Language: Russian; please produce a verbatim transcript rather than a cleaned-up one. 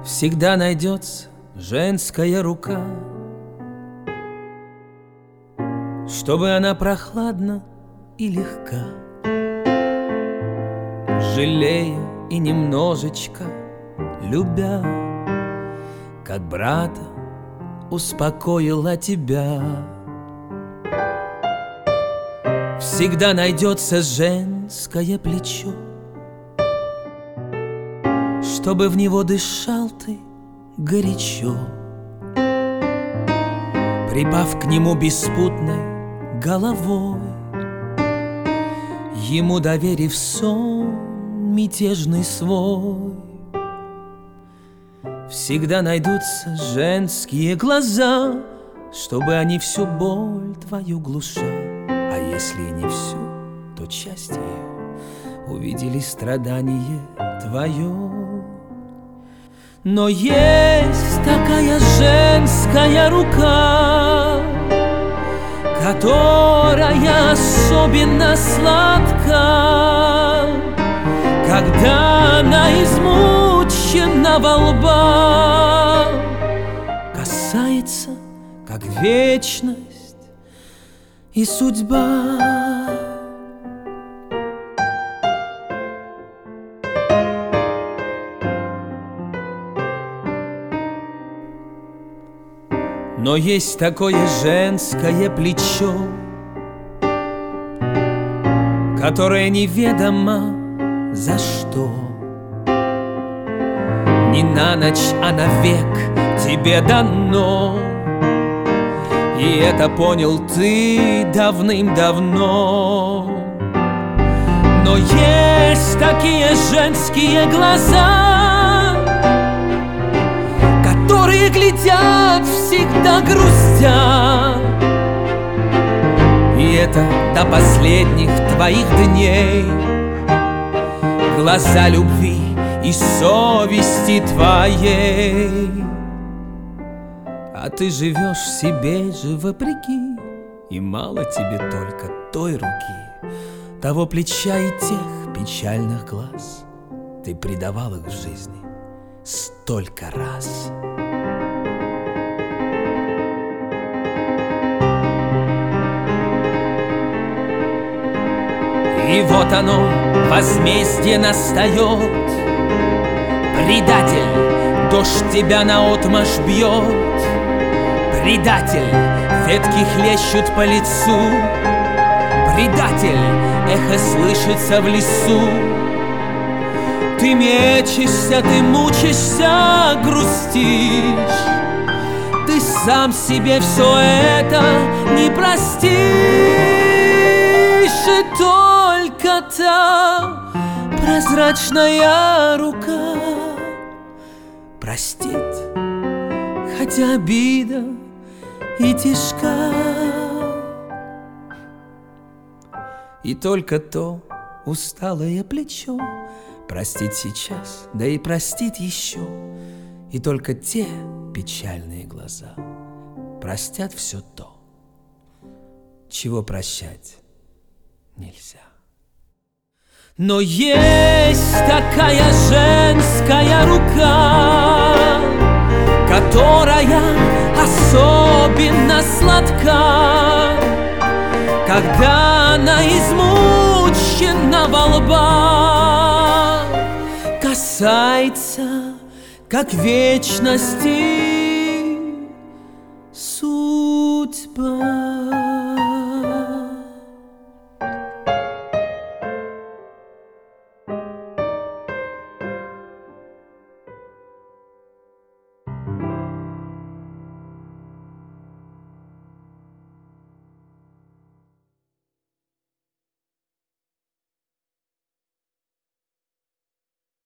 Всегда найдется женская рука, чтобы она прохладна и легка, жалея и немножечко любя, как брата успокоила тебя. Всегда найдется женское плечо, чтобы в него дышал ты горячо, припав к нему беспутной головой, ему доверив сон мятежный свой. Всегда найдутся женские глаза, чтобы они всю боль твою глуша, а если и не всю, то часть ее увидели страдание твое. Но есть такая женская рука, которая особенно сладка, когда она измученного лба касается, как вечность и судьба. Но есть такое женское плечо, которое неведомо за что не на ночь, а навек тебе дано. И это понял ты давным-давно. Но есть такие женские глаза, которые глядят всегда грустя, и это до последних твоих дней глаза любви и совести твоей. А ты живешь себе же вопреки, и мало тебе только той руки, того плеча и тех печальных глаз. Ты предавал их в жизни столько раз. И вот оно, возмездие настает. Предатель, дождь тебя наотмашь бьет. Предатель, ветки хлещут по лицу. Предатель, эхо слышится в лесу. Ты мечешься, ты мучишься, грустишь. Ты сам себе все это не простишь. И только та прозрачная рука простит, хотя обида и тяжка. И только то усталое плечо простит сейчас, да и простит еще. И только те печальные глаза простят все то, чего прощать нельзя. Но есть такая женская рука, которая особенно сладка, когда она измученного лба касается, как вечности судьба.